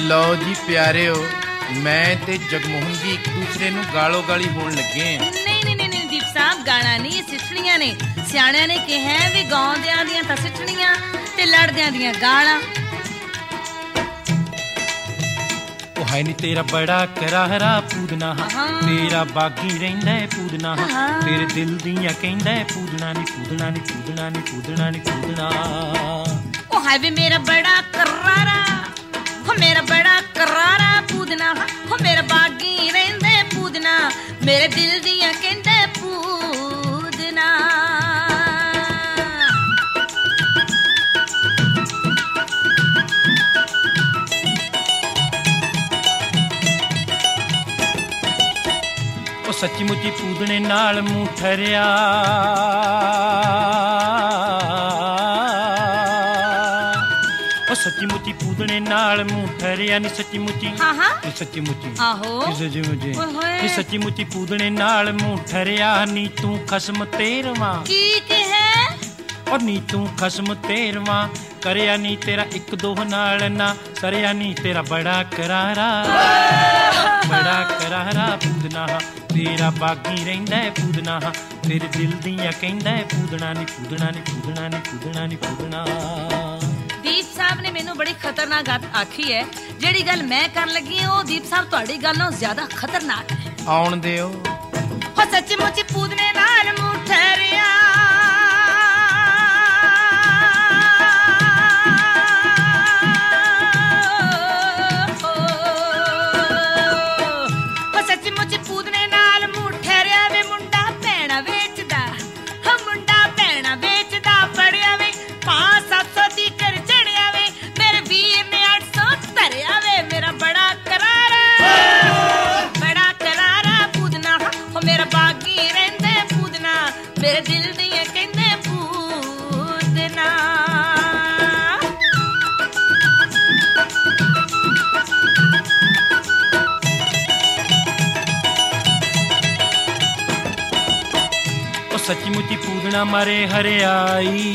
ਲਓ ਜੀ ਪਿਆਰਿਓ, ਮੈਂ ਤੇ ਜਗਮੋਹਨ ਜੀ ਇੱਕ ਦੂਸਰੇ ਨੂੰ ਗਾਲੋ ਗਾਲੀ ਹੋਣ ਲੱਗੇ ਆ। ਨਹੀਂ ਦੀਪ ਸਾਹਿਬ, ਗਾਲਾਂ ਨਹੀਂ, ਇਹ ਸਿੱਠਣੀਆਂ ਨੇ। ਸਿਆਣਿਆਂ ਨੇ ਕਿਹਾ ਵੀ ਗਾਉਂਦਿਆਂ ਦੀਆਂ ਤਾਂ ਸਿੱਠਣੀਆਂ ਤੇ ਲੜਦਿਆਂ ਦੀਆਂ ਗਾਲਾਂ। ਉਹ ਹੈ ਨੀ ਤੇਰਾ ਬੜਾ ਕਰਾਰਾ ਪੂਦਨਾ, ਤੇਰਾ ਬਾਗੀ ਰਹਿੰਦਾ ਪੂਦਨਾ, ਤੇਰੇ ਦਿਲ ਦੀਆਂ ਕਹਿੰਦਾ ਪੂਦਨਾ ਨੀ ਪੂਦਨਾ ਨੀ ਪੂਦਨਾ ਨੀ ਪੂਦਨਾ ਨੀ ਪੂਦਨਾ। ਉਹ ਹੈ ਵੀ ਮੇਰਾ ਬੜਾ ਕਰਾਰਾ, ਹੋ ਮੇਰਾ ਬੜਾ ਕਰਾਰਾ ਪੂਦਨਾ, ਹੋ ਮੇਰਾ ਬਾਗੀ ਰਹਿੰਦਾ ਪੂਦਨਾ, ਮੇਰੇ ਦਿਲ ਦੀਆਂ ਕਹਿੰਦਾ ਪੂਦਨਾ। ਉਹ ਸੱਚੀ ਮੁੱਚੀ ਪੂਦਣੇ ਨਾਲ ਮੂੰਹ ਠਰਿਆ, ਉਹ ਸੱਚੀ ਮੁੱਚੀ ਪੂਦਣੇ ਨਾਲ ਮੂੰਹ ਠਰਿਆ ਨੀ ਸੱਚੀ ਮੁੱਚੀ, ਨੀ ਸੱਚੀ ਮੁੱਚੀ, ਆਹੋ ਨੀ ਸੱਚੀ ਮੁੱਚੀ ਪੂਦਣੇ ਨਾਲ ਮੂੰਹ ਠਰਿਆ। ਨੀ ਤੂੰ ਖਸਮ ਤੇਰਵਾਂ ਕੀ ਕਹੇ, ਔਰ ਨੀ ਤੂੰ ਖਸਮ ਤੇਰਵਾਂ ਕਰਿਆ ਨੀ ਤੇਰਾ ਇੱਕ ਦੋ ਨਾਲ ਨਾ ਸਰਿਆ ਨੀ ਤੇਰਾ ਬੜਾ ਕਰਾਰਾ, ਬੜਾ ਕਰਾਰਾ ਪੂਦਨਾ, ਤੇਰਾ ਬਾਗੀ ਰਹਿੰਦਾ ਪੂਦਨਾ, ਤੇਰੇ ਦਿਲ ਦੀਆਂ ਕਹਿੰਦਾ ਪੂਦਨਾ ਨੀ ਪੂਦਨਾ ਨੀ ਪੂਦਨਾ ਨੀ ਪੂਦਨਾ ਨੀ ਪੂਦਨਾ। ਦੀਪ ਸਾਹਿਬ ਨੇ ਮੈਨੂੰ ਬੜੀ ਖਤਰਨਾਕ ਗੱਲ ਆਖੀ ਹੈ। ਜਿਹੜੀ ਗੱਲ ਮੈਂ ਕਰਨ ਲੱਗੀ ਹਾਂ ਉਹ ਦੀਪ ਸਾਹਿਬ ਤੁਹਾਡੀ ਗੱਲ ਨਾਲੋਂ ਜ਼ਿਆਦਾ ਖਤਰਨਾਕ ਹੈ। ਆਉਣ ਦਿਓ। ਹੋ ਸੱਚੀ ਮੁੱਚੀ ਪੂਦਨੇ ਨਾਲ ਮੂੰਹ ਠਰਿਆ, ਹੋ ਸੱਚੀ ਮੁੱਚੀ ਪੂਦਨੇ ਨਾਲ ਮੂੰਹ ਠਰਿਆ ਵੇ ਮੁੰਡਾ ਭੈਣਾ ਵੇਚਦਾ, ਹੋ ਮੁੰਡਾ ਭੈਣਾ ਵੇਚਦਾ, ਫੜਿਆ ਵੇ 500-700 ਦੀ ਕਰ ਚੜਿਆ ਵੇ, ਮੇਰੇ ਵੀਰ ਨੇ 800 ਧਰਿਆ ਵੇ, ਮੇਰਾ ਬੜਾ ਕਰਾਰਾ, ਬੜਾ ਕਰਾਰਾ ਪੂਦਨਾ, ਹੋ ਮੇਰਾ ਬਾਗੀ ਰਹਿੰਦਾ ਪੂਦਨਾ, ਮੇਰੇ ਦਿਲ ਦੀਆਂ ਕਹਿੰਦੇ ਪੂਦਨਾ। ਉਹ ਸੱਚੀ ਮੁੱਚੀ ਪੂਦਣਾ ਮਾਰੇ ਹਰਿਆਈ,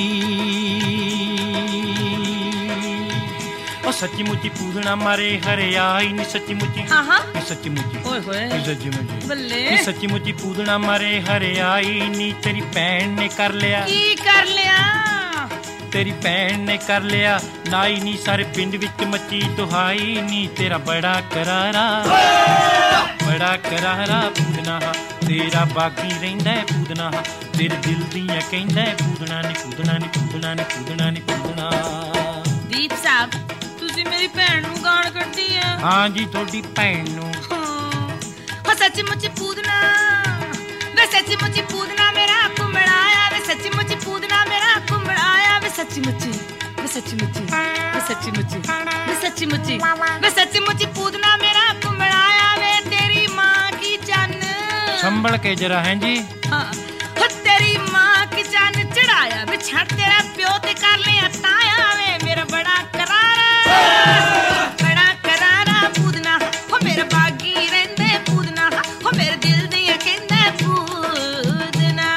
ਉਹ ਸੱਚੀ ਮੁੱਚੀ ਪੂਦਣਾ ਮਾਰੇ ਹਰਿਆਈ ਨੀ ਸੱਚੀ ਮੁੱਚੀ, ਨੀ ਸੱਚੀ ਮੁੱਚੀ, ਓਏ ਹੋਏ ਨੀ ਸੱਚੀ ਮੁੱਚੀ, ਬੱਲੇ ਨੀ ਸੱਚੀ ਮੁੱਚੀ ਪੂਦਣਾ ਮਾਰੇ ਹਰਿਆਈ ਨੀ ਤੇਰੀ ਭੈਣ ਨੇ ਕਰ ਲਿਆ, ਕੀ ਕਰ ਲਿਆ, ਤੇਰੀ ਭੈਣ ਨੇ ਕਰ ਲਿਆ ਨਾਈ ਨੀ ਸਾਰੇ ਪਿੰਡ ਵਿੱਚ ਮੱਚੀ ਦੁਹਾਈ ਨੀ ਤੇਰਾ ਬੜਾ ਕਰਾਰਾ, ਬੜਾ ਕਰਾਰਾ ਪੂਦਨਾ, ਤੇਰਾ ਬਾਗੀ ਰਹਿੰਦਾ ਪੂਦਨਾ, ਤੇਰੇ ਦਿਲ ਦੀਆਂ ਕਹਿੰਦਾ ਪੂਦਨਾ ਨੀ ਪੂਦਨਾ ਨੀ ਪੂਦਨਾ ਨੀ ਪੂਦਨਾ ਨੀ ਪੂਦਨਾ। ਦੀਪ ਸਾਹਿਬ ਤੁਸੀਂ ਮੇਰੀ ਭੈਣ ਨੂੰ ਗਾਲ ਕੱਢੀ ਆ। ਹਾਂ ਜੀ ਤੁਹਾਡੀ ਭੈਣ ਨੂੰ। ਹੋ ਸੱਚੀ ਮੁੱਚੀ ਪੂਦਨਾ ਵੇ, ਸੱਚੀ ਮੁੱਚੀ ਪੂਦਨਾ ਮੇਰਾ ਘੁੰਮੜਾਇਆ ਵੇ, ਸੱਚੀ ਮੁੱਚੀ ਪੂਦਨਾ ਮੇਰਾ ਘੁੰਮੜਾਇਆ ਵੇ, ਸੱਚੀ ਮੁੱਚੀ ਵੇ, ਸੱਚੀ ਮੁੱਚੀ ਵੇ, ਸੱਚੀ ਮੁੱਚੀ ਵੇ, ਸੱਚੀ ਮੁੱਚੀ ਵੇ, ਸੱਚੀ ਮੁੱਚੀ ਪੂਦਨਾ ਮੇਰਾ ਘੁੰਮੜਾਇਆ ਵੇ, ਤੇਰੀ ਮਾਂ ਕੀ ਚੰਨ ਸੰਭਲ ਕੇ ਜਰਾ ਹੈ ਜੀ। ਹੋ ਤੇਰੀ ਮਾਂ ਕੀ ਚੰਨ ਚੜਾਇਆ ਵੇ, ਛੱਡ ਤੇਰਾ ਪਿਓ ਤੇ ਕਰ ਲਿਆ ਤਾਇਆ ਵੇ, ਮੇਰਾ ਬੜਾ ਕਰਾਰਾ, ਬੜਾ ਕਰਾਰਾ ਪੂਦਨਾ, ਹੋ ਮੇਰਾ ਬਾਗੀ ਰਹਿੰਦੇ ਪੂਦਨਾ, ਹੋ ਮੇਰੇ ਦਿਲ ਦੀਆਂ ਕਹਿੰਦਾ ਪੂਦਨਾ।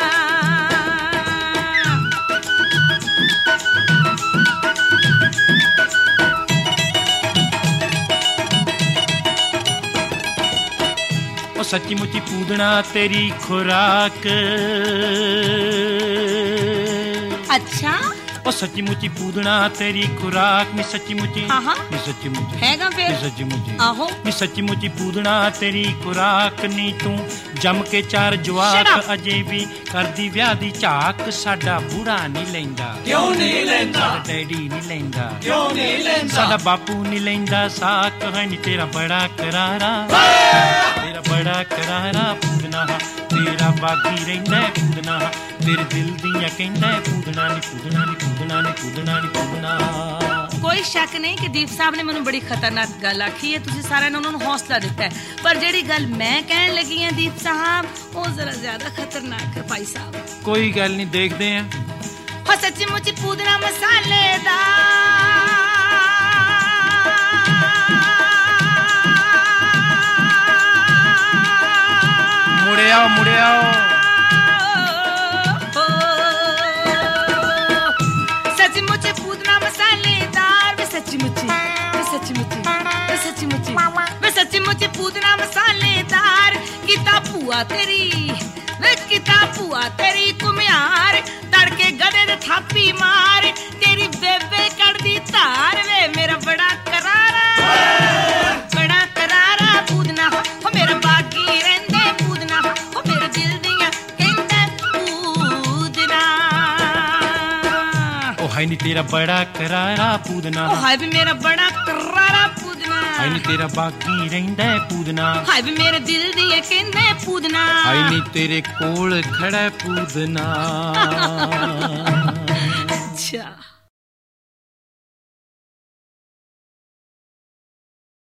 ਉਹ ਸੱਚੀ ਮੁੱਚੀ ਪੂਦਣਾ ਤੇਰੀ ਖੁਰਾਕ, ਅੱਛਾ ਉਹ ਸੱਚੀ ਮੁੱਚੀ ਪੂਦਣਾ ਤੇਰੀ ਖੁਰਾਕ ਨੀ ਸੱਚੀ ਮੁੱਚੀ, ਨੀ ਸੱਚੀ ਮੁੱਚੀ, ਹੈਗਾ ਨੀ ਫਿਰ ਸੱਚੀ ਮੁੱਚੀ, ਆਹੋ ਨੀ ਸੱਚੀ ਮੁੱਚੀ ਪੂਦਣਾ ਤੇਰੀ ਖੁਰਾਕ ਨੀ ਤੂੰ ਜੰਮ ਕੇ ਚਾਰ ਜਵਾਕ ਅਜੇ ਵੀ ਕਰਦੀ ਵਿਆਹ ਦੀ ਝਾਕ। ਸਾਡਾ ਬੁੜਾ ਨਹੀਂ ਲੈਂਦਾ, ਕਿਉਂ ਨਹੀਂ ਲੈਂਦਾ, ਸਾਡਾ ਡੈਡੀ ਨਹੀਂ ਲੈਂਦਾ, ਕਿਉਂ ਨਹੀਂ ਲੈਂਦਾ, ਸਾਡਾ ਬਾਪੂ ਨਹੀਂ ਲੈਂਦਾ ਸਾਕ। ਹੈ ਨੀ ਤੇਰਾ ਬੜਾ ਕਰਾਰਾ, ਤੇਰਾ ਬੜਾ ਕਰਾਰਾ ਪੂਦਨਾ, ਤੇਰਾ ਬਾਗੀ ਰਹਿੰਦਾ ਪੂਦਨਾ, ਤੇਰੇ ਦਿਲ ਦੀਆਂ ਕਹਿੰਦਾ ਪੂਦਨਾ ਨੀ ਪੂਦਨਾ ਨੀ ਪੂਦਨਾ ਨੀ ਪੂਦਨਾ ਨੀ ਪੂਦਨਾ। ਕੋਈ ਸ਼ੱਕ ਨਹੀਂ ਕਿ ਦੀਪ ਸਾਹਿਬ ਨੇ ਮੈਨੂੰ ਬੜੀ ਖਤਰਨਾਕ ਗੱਲ ਆਖੀ ਹੈ। ਤੁਸੀਂ ਸਾਰਿਆਂ ਨੇ ਉਹਨਾਂ ਨੂੰ ਹੌਸਲਾ ਦਿੱਤਾ ਹੈ, ਪਰ ਜਿਹੜੀ ਗੱਲ ਮੈਂ ਕਹਿਣ ਲੱਗੀ ਹਾਂ ਦੀਪ ਸਾਹਿਬ, ਉਹ ਜ਼ਰਾ ਜ਼ਿਆਦਾ ਖਤਰਨਾਕ ਹੈ ਭਾਈ ਸਾਹਿਬ। ਕੋਈ ਗੱਲ ਨਹੀਂ, ਦੇਖਦੇ ਆਂ। ਹੋ ਸੱਚੀ ਮੁੱਚੀ ਪੂਦਨਾ ਮਸਾਲੇਦਾਰ, ਮੁੜਿਆ ਮੁੜਿਆ ਸੱਚੀ ਮੁੱਚੀ ਪੂਦਨਾ ਮਸਾਲੇਦਾਰ ਵੇ, ਸੱਚੀ ਮੁੱਚੀ ਵੇ, ਸੱਚੀ ਮੁੱਚੀ ਭੂਆ ਤੇਰੀ ਵੇ ਕਿਤਾ ਭੂਆ ਤੇਰੀ ਕੁਮਿਆਰ ਤੜਕੇ ਗਧੇ ਦੇ ਥਾਪੀ ਮਾਰ ਤੇਰੀ ਬੇਬੇ ਕੱਢਦੀ ਧਾਰ ਵੇ ਮੇਰਾ ਬੜਾ ਕਰਾਰਾ ਪੂਦਨਾ ਹੋ ਮੇਰਾ ਬਾਗੀ ਰਹਿੰਦੇ ਪੂਦਨਾ ਹੋ ਮੇਰੇ ਦਿਲ ਦੀਆਂ ਕਹਿੰਦੇ ਪੂਦਨਾ ਉਹ ਹੈ ਨੀ ਤੇਰਾ ਬੜਾ ਕਰਾਰਾ ਪੂਦਨਾ ਉਹ ਹੈ ਵੀ ਮੇਰਾ ਬੜਾ ਕਰਾਰਾ ਪੂਦਨਾ ਹੈ ਨੀ ਤੇਰਾ ਬਾਗੀ ਰਹਿੰਦਾ ਪੂਦਨਾ ਹੈ ਵੀ ਮੇਰੇ ਦਿਲ ਦੀਆਂ ਕਹਿੰਦੇ ਪੂਦਨਾ ਹੈ ਨੀ ਤੇਰੇ ਕੋਲ ਖੜਾ ਪੂਦਨਾ ਅੱਛਾ